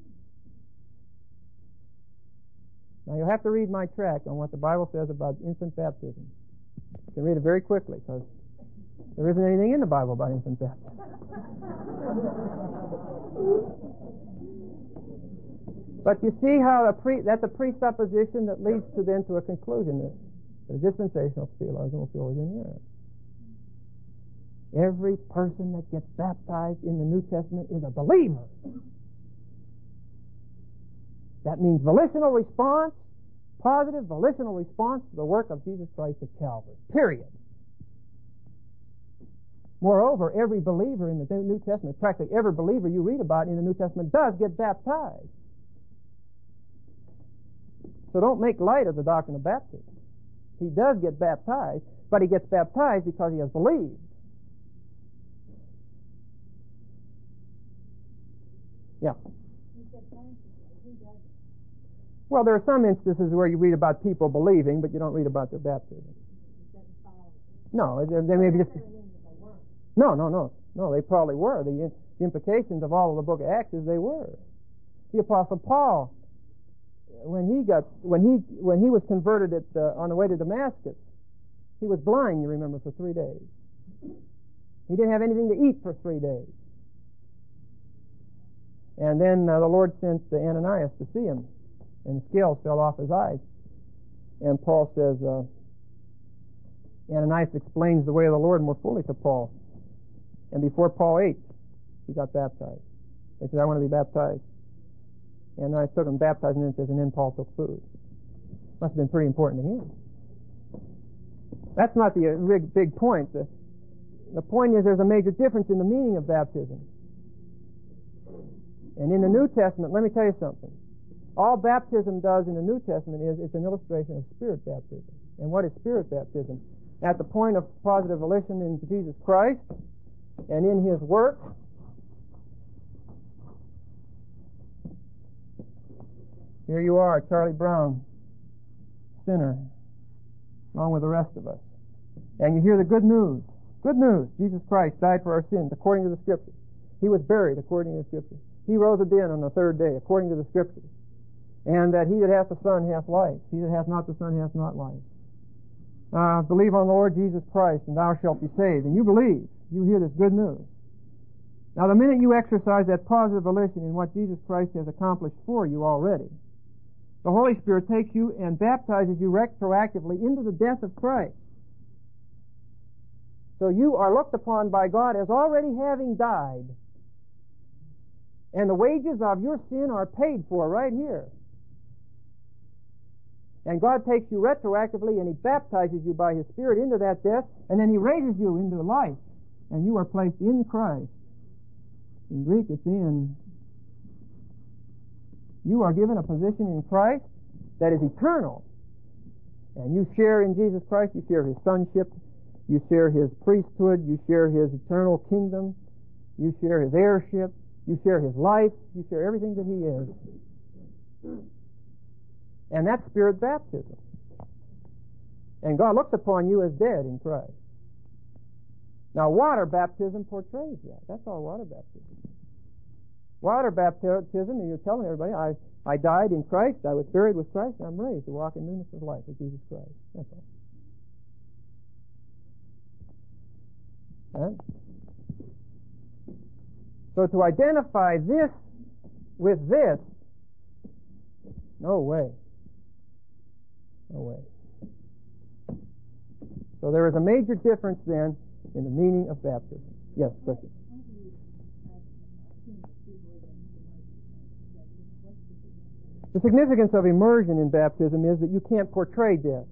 Now you'll have to read my tract on what the Bible says about infant baptism. You can read it very quickly because there isn't anything in the Bible about infant baptism. But you see how a pre- that's a presupposition that leads to then to a conclusion that the dispensational theologian will fill it in here. Every person that gets baptized in the New Testament is a believer. That means volitional response, positive volitional response to the work of Jesus Christ at Calvary. Period. Moreover, every believer in the New Testament, practically every believer you read about in the New Testament does get baptized. So don't make light of the doctrine of baptism. He does get baptized, but he gets baptized because he has believed. Yeah. Well, there are some instances where you read about people believing, but you don't read about their baptism. No, they, they may be just... No, no, no. No, they probably were. The, the implications of all of the book of Acts is they were. The Apostle Paul, when he got, when he, when he was converted at, uh, on the way to Damascus, he was blind, you remember, for three days. He didn't have anything to eat for three days. And then uh, the Lord sent uh, Ananias to see him, and the scales fell off his eyes. And Paul says, uh, Ananias explains the way of the Lord more fully to Paul. And before Paul ate, he got baptized. He said, I want to be baptized. And Ananias took him, baptized him, and says, and then Paul took food. Must have been pretty important to him. That's not the uh, big, big point. The, the point is there's a major difference in the meaning of baptism. And in the New Testament, let me tell you something. All baptism does in the New Testament is it's an illustration of Spirit baptism. And what is Spirit baptism? At the point of positive volition in Jesus Christ and in His work, here you are, Charlie Brown, sinner, along with the rest of us. And you hear the good news. Good news. Jesus Christ died for our sins according to the Scriptures. He was buried according to the Scriptures. He rose again on the third day according to the Scriptures. And that he that hath the Son hath life. He that hath not the Son hath not life. Uh, believe on the Lord Jesus Christ and thou shalt be saved. And you believe. You hear this good news. Now the minute you exercise that positive volition in what Jesus Christ has accomplished for you already, the Holy Spirit takes you and baptizes you retroactively into the death of Christ. So you are looked upon by God as already having died. And the wages of your sin are paid for right here. And God takes you retroactively and He baptizes you by His Spirit into that death, and then He raises you into life, and you are placed in Christ. In Greek it's in. You are given a position in Christ that is eternal. And you share in Jesus Christ, you share His sonship, you share His priesthood, you share His eternal kingdom, you share His heirship, you share His life, you share everything that He is. And that's Spirit baptism. And God looks upon you as dead in Christ. Now water baptism portrays that. That's all water baptism. Water baptism, you're telling everybody, I, I died in Christ, I was buried with Christ, and I'm raised to walk in newness of life with Jesus Christ. That's all. Right? So to identify this with this, no way. No way. So there is a major difference then in the meaning of baptism. Yes, question. The significance of immersion in baptism is that you can't portray death.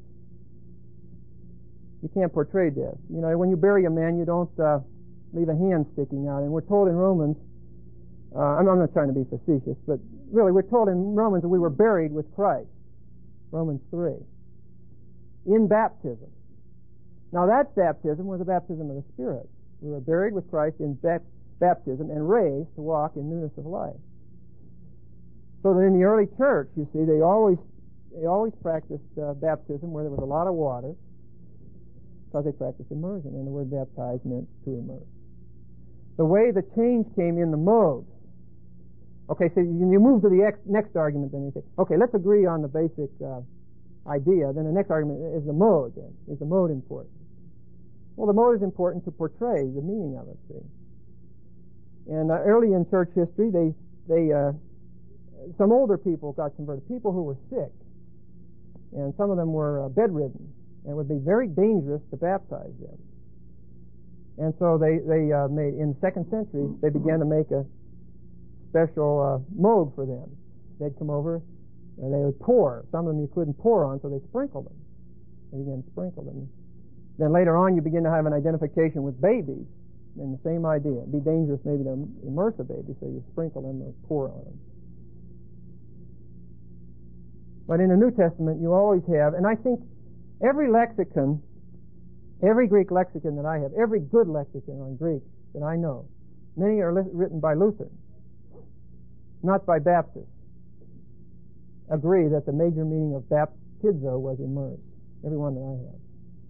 You can't portray death. You know, when you bury a man, you don't uh, leave a hand sticking out. And we're told in Romans, uh, I'm not trying to be facetious, but really we're told in Romans that we were buried with Christ. Romans three. In baptism. Now that baptism was a baptism of the Spirit. We were buried with Christ in bap- baptism and raised to walk in newness of life. So that in the early church, you see, they always they always practiced uh, baptism where there was a lot of water, because they practiced immersion, and the word baptize meant to immerse. The way the change came in the mode. Okay, so you move to the ex- next argument, then you say, okay, let's agree on the basic uh, idea. Then the next argument is the mode. Then is the mode important? Well, the mode is important to portray the meaning of it. See, and uh, early in church history, they they uh, some older people got converted, people who were sick, and some of them were uh, bedridden, and it would be very dangerous to baptize them. And so they they uh, made in the second century they began to make a special uh, mode for them. They'd come over and they would pour. Some of them you couldn't pour on, so they sprinkled them. They began to sprinkle them. Then later on, you begin to have an identification with babies, and the same idea. It'd be dangerous maybe to immerse a baby, so you sprinkle them or pour on them. But in the New Testament, you always have, and I think every lexicon, every Greek lexicon that I have, every good lexicon on Greek that I know, many are li- written by Lutherans, not by Baptists, agree that the major meaning of baptizo was immersed. Every one that I have.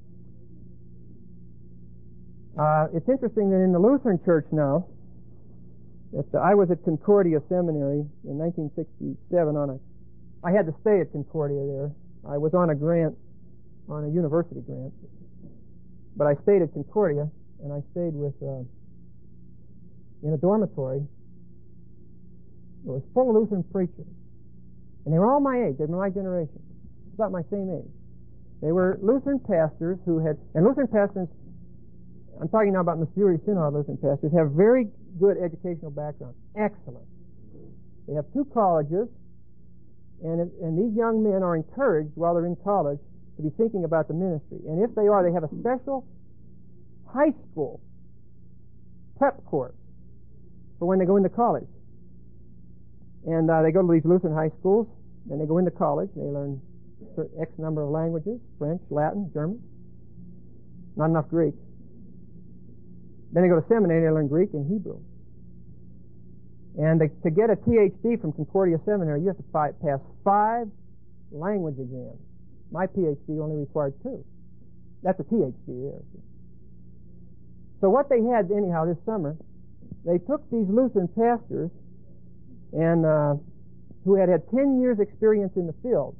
Uh, it's interesting that in the Lutheran Church now, that I was at Concordia Seminary in nineteen sixty-seven on a I had to stay at Concordia there. I was on a grant, on a university grant. But I stayed at Concordia, and I stayed with uh, in a dormitory. It was full of Lutheran preachers, and they were all my age. They were my generation, about my same age. They were Lutheran pastors who had, and Lutheran pastors, I'm talking now about Missouri Synod Lutheran pastors, have very good educational background. Excellent. They have two colleges, and, and these young men are encouraged while they're in college to be thinking about the ministry. And if they are, they have a special high school prep course for when they go into college. And uh, they go to these Lutheran high schools, then they go into college. They learn X number of languages, French, Latin, German. Not enough Greek. Then they go to seminary, they learn Greek and Hebrew. And they, to get a P H D from Concordia Seminary, you have to fi- pass five language exams. My P H D only required two. That's a P H D there. So what they had, anyhow, this summer, they took these Lutheran pastors and uh, who had had ten years experience in the field,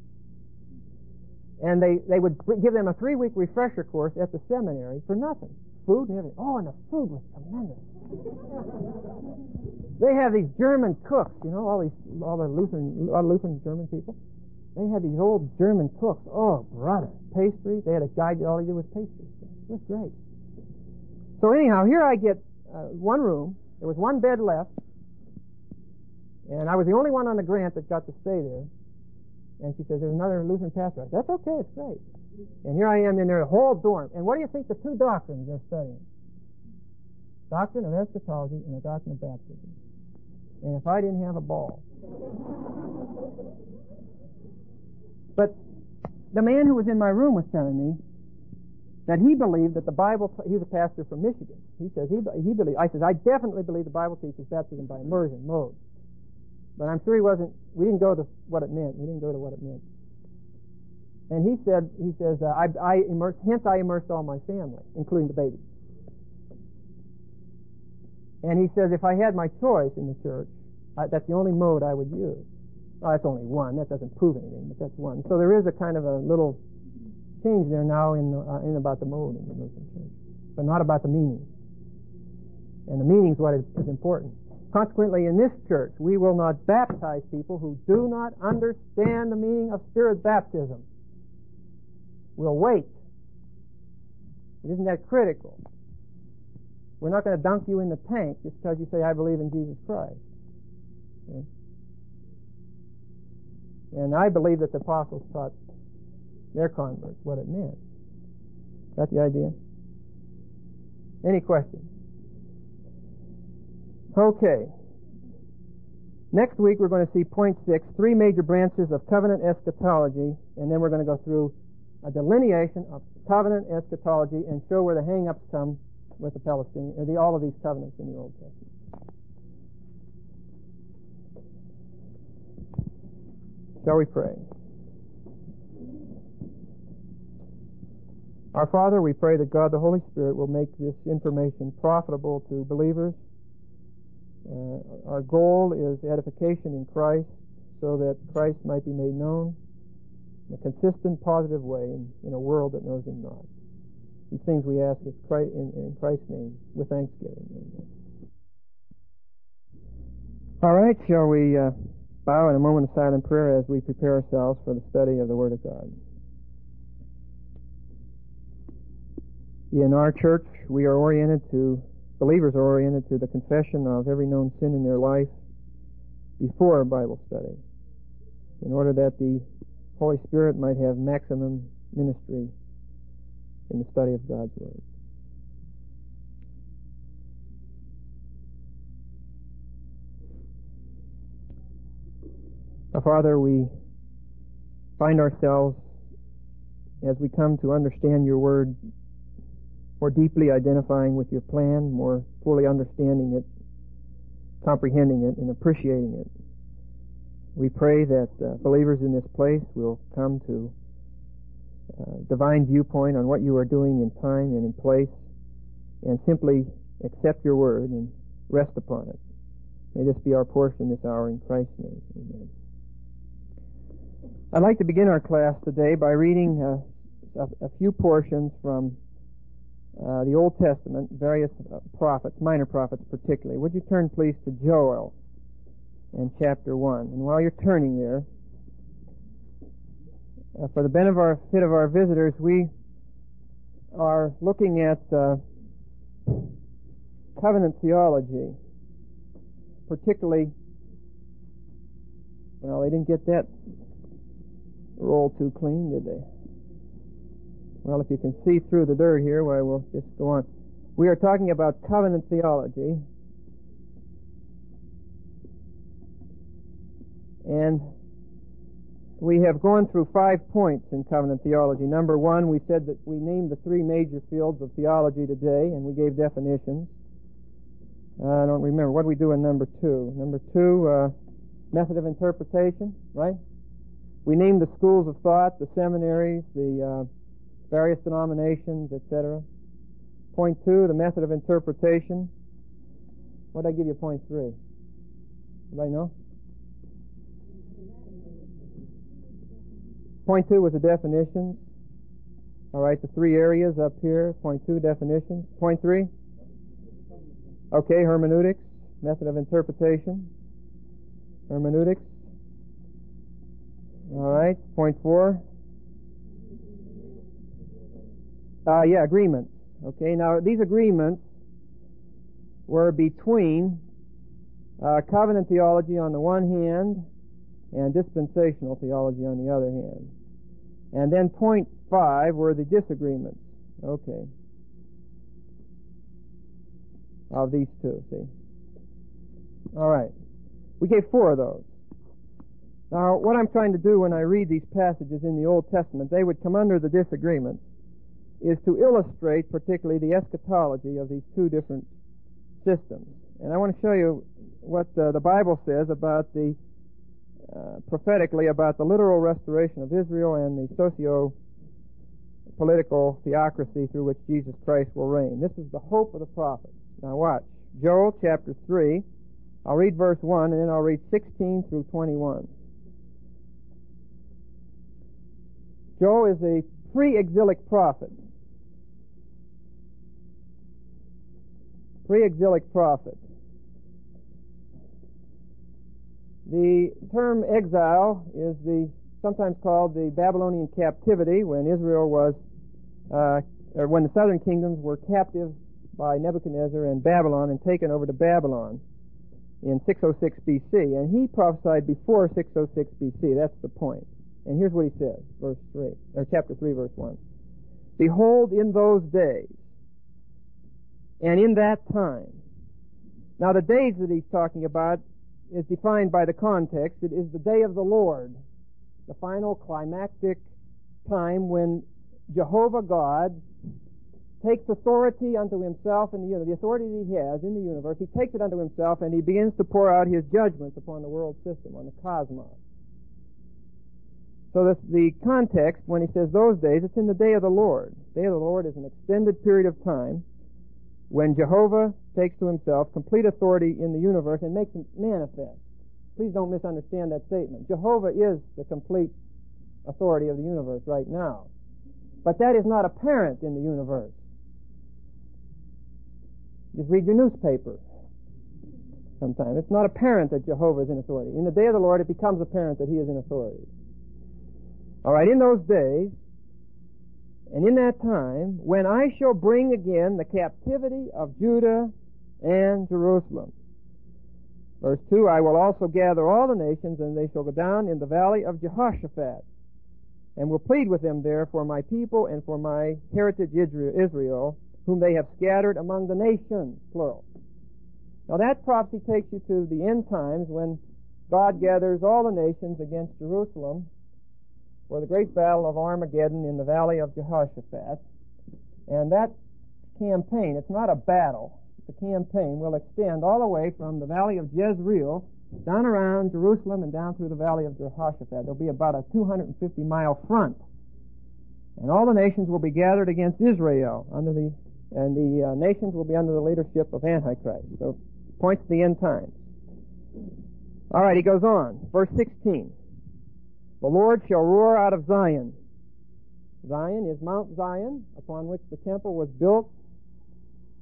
and they, they would give them a three-week refresher course at the seminary for nothing. Food and everything. Oh, and the food was tremendous. They have these German cooks, you know, all these, all the Lutheran, all the Lutheran German people. They had these old German cooks. Oh, brother. Pastry. They had a guy that all he did was pastry stuff. It was great. So anyhow, here I get uh, one room. There was one bed left. And I was the only one on the grant that got to stay there. And she says, there's another Lutheran pastor. I said, that's okay, it's great. And here I am in their whole dorm. And what do you think the two doctrines they're studying? Doctrine of eschatology and the doctrine of baptism. And if I didn't have a ball. But the man who was in my room was telling me that he believed that the Bible, he was a pastor from Michigan. He says, he, he believed, I says, I definitely believe the Bible teaches baptism by immersion, mode. But I'm sure he wasn't, we didn't go to what it meant. We didn't go to what it meant. And he said, he says, uh, I, I immersed, hence I immersed all my family, including the baby. And he says, if I had my choice in the church, I, that's the only mode I would use. Well, that's only one. That doesn't prove anything, but that's one. So there is a kind of a little change there now in, uh, in about the mode in the Lutheran church, but not about the meaning. And the meaning is what is, is important. Consequently, in this church, we will not baptize people who do not understand the meaning of Spirit baptism. We'll wait. It isn't that critical. We're not going to dunk you in the tank just because you say, I believe in Jesus Christ. Okay? And I believe that the apostles taught their converts what it meant. Is that the idea? Any questions? Okay. Next week we're going to see point six, three major branches of covenant eschatology, and then we're going to go through a delineation of covenant eschatology and show where the hang-ups come with the Palestinian, or the, all of these covenants in the Old Testament. Shall we pray? Our Father, we pray that God the Holy Spirit will make this information profitable to believers. Uh, our goal is edification in Christ so that Christ might be made known in a consistent, positive way in, in a world that knows Him not. These things we ask in Christ's name with thanksgiving. Amen. All right, shall we uh, bow in a moment of silent prayer as we prepare ourselves for the study of the Word of God. In our church, we are oriented to, believers are oriented to the confession of every known sin in their life before Bible study, in order that the Holy Spirit might have maximum ministry in the study of God's Word. Our Father, we find ourselves, as we come to understand your Word, more deeply identifying with your plan, more fully understanding it, comprehending it, and appreciating it. We pray that uh, believers in this place will come to uh, divine viewpoint on what you are doing in time and in place, and simply accept your word and rest upon it. May this be our portion this hour in Christ's name. Amen. I'd like to begin our class today by reading uh, a, a few portions from uh, the Old Testament, various uh, prophets, minor prophets particularly. Would you turn, please, to Joel in chapter one? And while you're turning there, uh, for the benefit of our visitors, we are looking at uh, covenant theology, particularly, well, they didn't get that roll too clean, did they? Well, if you can see through the dirt here, well, we'll just go on. We are talking about covenant theology. And we have gone through five points in covenant theology. Number one, we said that we named the three major fields of theology today, and we gave definitions. Uh, I don't remember. What did we do in number two? Number two, uh, method of interpretation, right? We named the schools of thought, the seminaries, the uh, various denominations, et cetera. Point two, the method of interpretation. What did I give you point three? Anybody know? Point two was the definitions. All right, the three areas up here. Point two, definitions. Point three? Okay, hermeneutics, method of interpretation. Hermeneutics. All right, point four. Uh, yeah, agreements. Okay, now these agreements were between uh, covenant theology on the one hand and dispensational theology on the other hand. And then point five were the disagreements. Okay. Of these two, see. All right. We gave four of those. Now, what I'm trying to do when I read these passages in the Old Testament, they would come under the disagreements, is to illustrate particularly the eschatology of these two different systems. And I want to show you what uh, the Bible says about the, uh, prophetically, about the literal restoration of Israel and the socio-political theocracy through which Jesus Christ will reign. This is the hope of the prophets. Now watch. Joel chapter three. I'll read verse one and then I'll read sixteen through twenty-one. Joel is a pre-exilic prophet. Pre-exilic prophet. The term exile is the sometimes called the Babylonian captivity, when Israel was, uh, or when the southern kingdoms were captive by Nebuchadnezzar and Babylon and taken over to Babylon in six oh six B C. And he prophesied before six oh six B C. That's the point. And here's what he says, verse three, or chapter three, verse one. Behold, in those days, and in that time. Now the days that he's talking about is defined by the context. It is the day of the Lord, the final climactic time when Jehovah God takes authority unto himself in the universe, the authority that he has in the universe, he takes it unto himself and he begins to pour out his judgments upon the world system, on the cosmos. So this, the context, when he says those days, it's in the day of the Lord. The day of the Lord is an extended period of time when Jehovah takes to himself complete authority in the universe and makes it manifest. Please don't misunderstand that statement. Jehovah is the complete authority of the universe right now. But that is not apparent in the universe. Just read your newspaper sometime. It's not apparent that Jehovah is in authority. In the day of the Lord, it becomes apparent that he is in authority. All right, in those days, and in that time, when I shall bring again the captivity of Judah and Jerusalem. Verse two, I will also gather all the nations, and they shall go down in the valley of Jehoshaphat, and will plead with them there for my people and for my heritage Israel, whom they have scattered among the nations, plural. Now that prophecy takes you to the end times when God gathers all the nations against Jerusalem for the great battle of Armageddon in the valley of Jehoshaphat. And that campaign, it's not a battle, it's a campaign, will extend all the way from the valley of Jezreel down around Jerusalem and down through the valley of Jehoshaphat. There'll be about a two hundred fifty mile front. And all the nations will be gathered against Israel under the, and the uh, nations will be under the leadership of Antichrist. So, points to the end times. All right, he goes on. Verse sixteen. The Lord shall roar out of Zion. Zion is Mount Zion, upon which the temple was built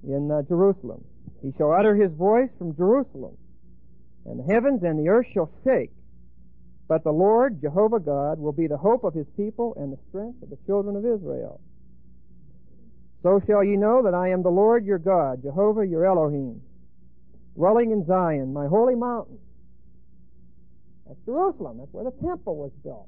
in uh, Jerusalem. He shall utter his voice from Jerusalem, and the heavens and the earth shall shake. But the Lord, Jehovah God, will be the hope of his people and the strength of the children of Israel. So shall ye know that I am the Lord your God, Jehovah your Elohim, dwelling in Zion, my holy mountain. That's Jerusalem. That's where the temple was built.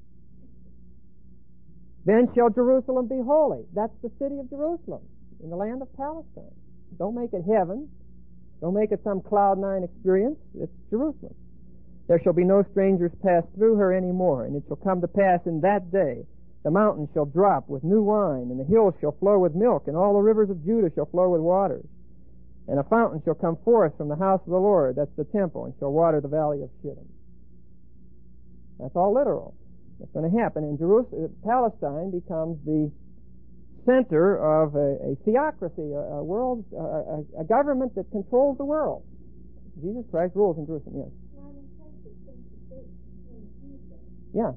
Then shall Jerusalem be holy. That's the city of Jerusalem in the land of Palestine. Don't make it heaven. Don't make it some cloud nine experience. It's Jerusalem. There shall be no strangers pass through her any more, and it shall come to pass in that day, the mountains shall drop with new wine, and the hills shall flow with milk, and all the rivers of Judah shall flow with waters. And a fountain shall come forth from the house of the Lord, that's the temple, and shall water the valley of Shittim. That's all literal. That's going to happen. And Jerusalem, Palestine becomes the center of a, a theocracy, a, a world, a, a government that controls the world. Jesus Christ rules in Jerusalem, yes. Yeah.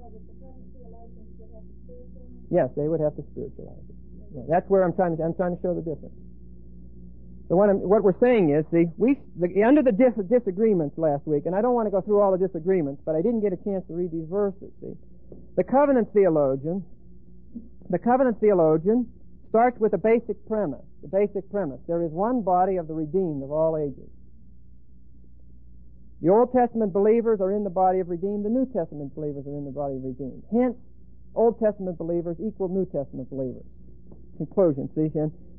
Yes, they would have to spiritualize it. Yeah, that's where I'm trying to, I'm trying to show the difference. So what, I'm, what we're saying is, see, we, the, under the dis, disagreements last week, and I don't want to go through all the disagreements, but I didn't get a chance to read these verses, see. The covenant theologian, the covenant theologian starts with a basic premise, the basic premise. There is one body of the redeemed of all ages. The Old Testament believers are in the body of redeemed. The New Testament believers are in the body of redeemed. Hence, Old Testament believers equal New Testament believers. Conclusion, see, and